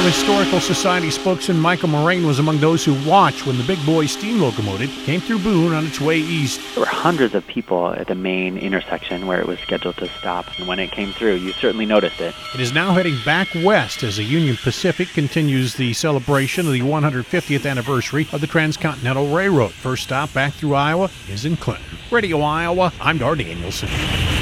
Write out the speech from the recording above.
Iowa Historical Society spokesman Michael Moraine was among those who watched when the Big Boy steam locomotive came through Boone on its way east. There were hundreds of people at the main intersection where it was scheduled to stop, and when it came through, you certainly noticed it. It is now heading back west as the Union Pacific continues the celebration of the 150th anniversary of the Transcontinental Railroad. First stop back through Iowa is in Clinton. Radio Iowa, I'm Dar Danielson.